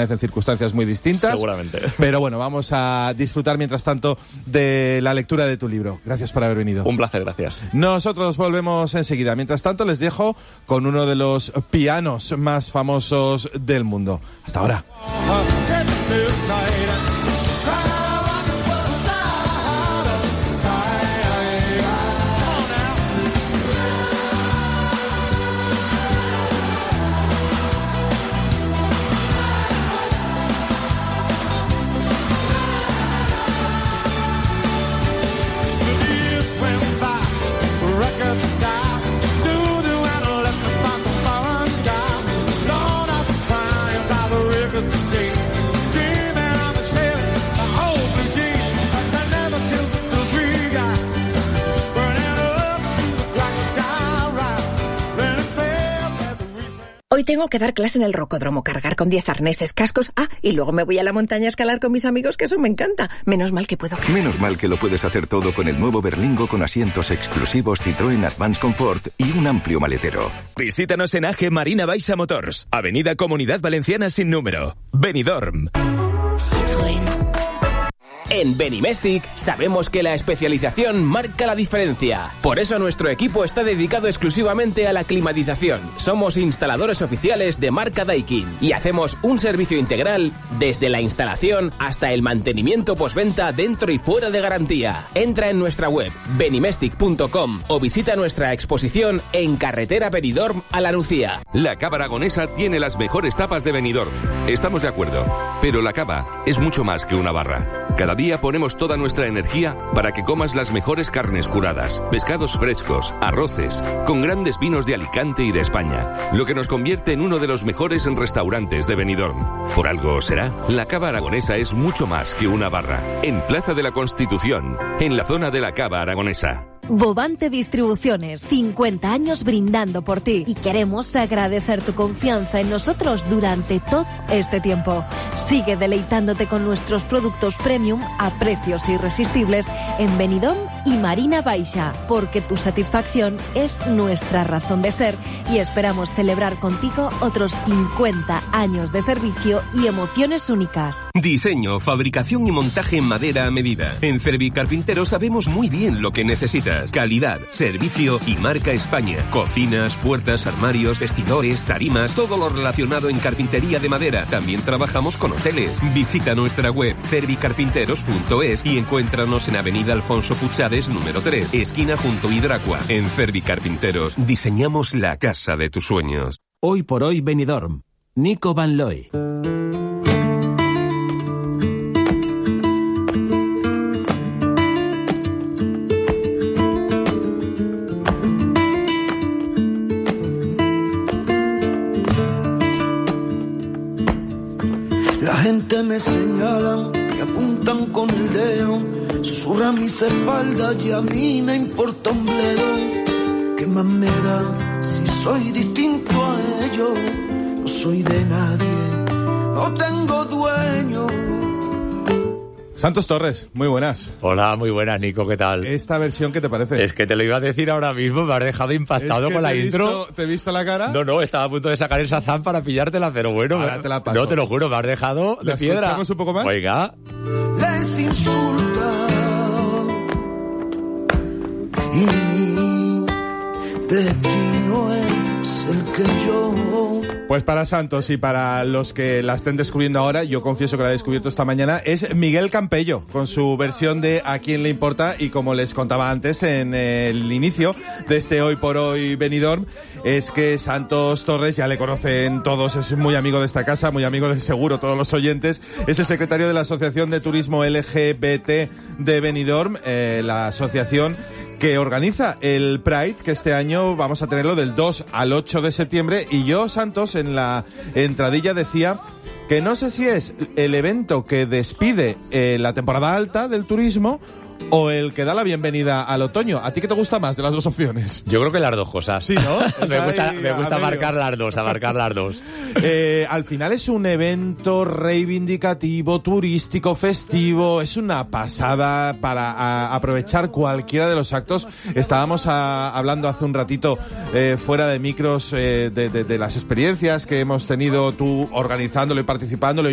vez en circunstancias muy distintas. Seguramente. Pero bueno, vamos a disfrutar mientras tanto de la lectura de tu libro. Gracias por haber venido. Un placer, gracias. Nosotros volvemos enseguida. Mientras tanto, les dejo con uno de los pianos más famosos del mundo. Hasta ahora. Hoy tengo que dar clase en el rocódromo, cargar con 10 arneses, cascos. Y luego me voy a la montaña a escalar con mis amigos, que eso me encanta. Menos mal que puedo... Menos mal que lo puedes hacer todo con el nuevo Berlingo con asientos exclusivos Citroën Advance Comfort y un amplio maletero. Visítanos en AG Marina Baixa Motors, Avenida Comunidad Valenciana sin número, Benidorm. Citroën. En Benimestic sabemos que la especialización marca la diferencia. Por eso nuestro equipo está dedicado exclusivamente a la climatización. Somos instaladores oficiales de marca Daikin y hacemos un servicio integral desde la instalación hasta el mantenimiento postventa dentro y fuera de garantía. Entra en nuestra web benimestic.com o visita nuestra exposición en Carretera Benidorm a La Nucía. La Cava Aragonesa tiene las mejores tapas de Benidorm. Estamos de acuerdo, pero la cava es mucho más que una barra. Cada día ponemos toda nuestra energía para que comas las mejores carnes curadas, pescados frescos, arroces, con grandes vinos de Alicante y de España, lo que nos convierte en uno de los mejores restaurantes de Benidorm. Por algo será, la Cava Aragonesa es mucho más que una barra. En Plaza de la Constitución, en la zona de la Cava Aragonesa. Bovante Distribuciones, 50 años brindando por ti y queremos agradecer tu confianza en nosotros durante todo este tiempo. Sigue deleitándote con nuestros productos premium a precios irresistibles en Benidorm y Marina Baixa, porque tu satisfacción es nuestra razón de ser y esperamos celebrar contigo otros 50 años de servicio y emociones únicas. Diseño, fabricación y montaje en madera a medida. En Cervi Carpintero sabemos muy bien lo que necesitas. Calidad, servicio y marca España. Cocinas, puertas, armarios, vestidores, tarimas, todo lo relacionado en carpintería de madera. También trabajamos con hoteles. Visita nuestra web cervicarpinteros.es y encuéntranos en Avenida Alfonso Puchades, número 3, esquina junto a Hidracua. En Cervi Carpinteros diseñamos la casa de tus sueños. Hoy por hoy Benidorm. Nico Van Looy. La gente me señalan, me apuntan con el dedo, susurran mis espaldas y a mí me importa un bledo. ¿Qué más me da si soy distinto a ellos? No soy de nadie, no tengo dueño. Santos Torres, muy buenas. Hola, muy buenas, Nico, ¿qué tal? ¿Esta versión qué te parece? Es que te lo iba a decir ahora mismo, me has dejado impactado con la intro. ¿Te he visto la cara? No, estaba a punto de sacar el Shazam para pillártela, pero bueno, ahora te la paso. No, te lo juro, me has dejado de piedra. ¿Escuchamos un poco más? Oiga. Les insulta y mi destino es el que yo... Pues para Santos y para los que la estén descubriendo ahora, yo confieso que la he descubierto esta mañana, es Miguel Campello, con su versión de A quién le importa, y como les contaba antes en el inicio de este Hoy por Hoy Benidorm, es que Santos Torres, ya le conocen todos, es muy amigo de esta casa, muy amigo de seguro todos los oyentes, es el secretario de la Asociación de Turismo LGBT de Benidorm, la asociación que organiza el Pride, que este año vamos a tenerlo del 2 al 8 de septiembre, y yo, Santos, en la entradilla decía que no sé si es el evento que despide la temporada alta del turismo o el que da la bienvenida al otoño. ¿A ti qué te gusta más de las dos opciones? Yo creo que las dos cosas. Sí, ¿no? me gusta abarcar las dos. Al final es un evento reivindicativo, turístico, festivo. Es una pasada para aprovechar cualquiera de los actos. Estábamos hablando hace un ratito fuera de micros de las experiencias que hemos tenido, tú organizándolo y participándolo.